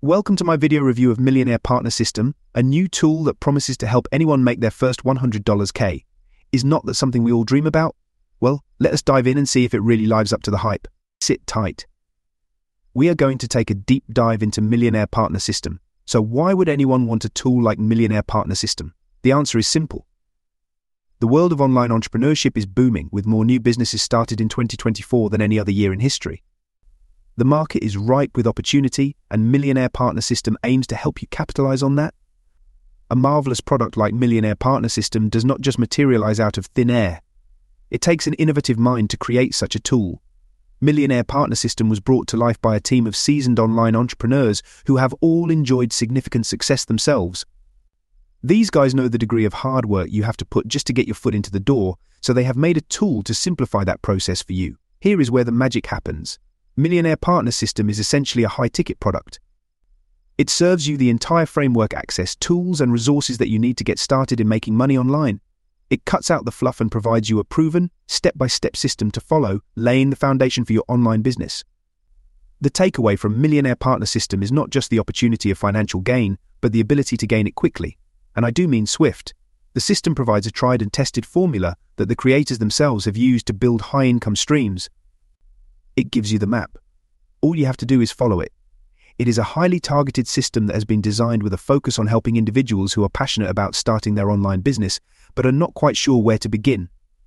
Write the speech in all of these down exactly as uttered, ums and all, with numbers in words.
Welcome to my video review of Millionaire Partner System, a new tool that promises to help anyone make their first one hundred dollars K. Is not that something we all dream about? Well, let us dive in and see if it really lives up to the hype. Sit tight. We are going to take a deep dive into Millionaire Partner System. So why would anyone want a tool like Millionaire Partner System? The answer is simple. The world of online entrepreneurship is booming, with more new businesses started in twenty twenty-four than any other year in history. The market is ripe with opportunity, and Millionaire Partner System aims to help you capitalize on that. A marvelous product like Millionaire Partner System does not just materialize out of thin air. It takes an innovative mind to create such a tool. Millionaire Partner System was brought to life by a team of seasoned online entrepreneurs who have all enjoyed significant success themselves. These guys know the degree of hard work you have to put just to get your foot into the door, so they have made a tool to simplify that process for you. Here is where the magic happens. Millionaire Partner System is essentially a high-ticket product. It serves you the entire framework access, tools and resources that you need to get started in making money online. It cuts out the fluff and provides you a proven, step-by-step system to follow, laying the foundation for your online business. The takeaway from Millionaire Partner System is not just the opportunity of financial gain, but the ability to gain it quickly. And I do mean swift. The system provides a tried and tested formula that the creators themselves have used to build high-income streams. It gives you the map. All you have to do is follow it. It is a highly targeted system that has been designed with a focus on helping individuals who are passionate about starting their online business, but are not quite sure where to begin.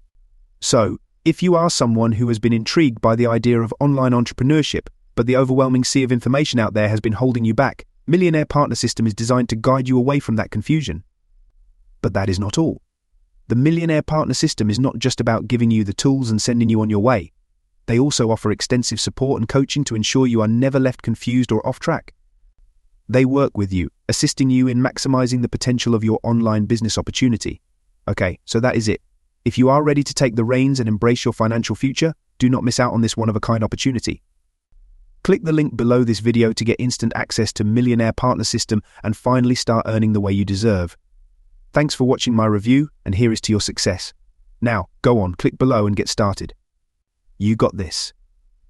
So, if you are someone who has been intrigued by the idea of online entrepreneurship, but the overwhelming sea of information out there has been holding you back, Millionaire Partner System is designed to guide you away from that confusion. But that is not all. The Millionaire Partner System is not just about giving you the tools and sending you on your way. They also offer extensive support and coaching to ensure you are never left confused or off track. They work with you, assisting you in maximizing the potential of your online business opportunity. Okay, so that is it. If you are ready to take the reins and embrace your financial future, do not miss out on this one-of-a-kind opportunity. Click the link below this video to get instant access to Millionaire Partner System and finally start earning the way you deserve. Thanks for watching my review, and here is to your success. Now, go on, click below and get started. You got this.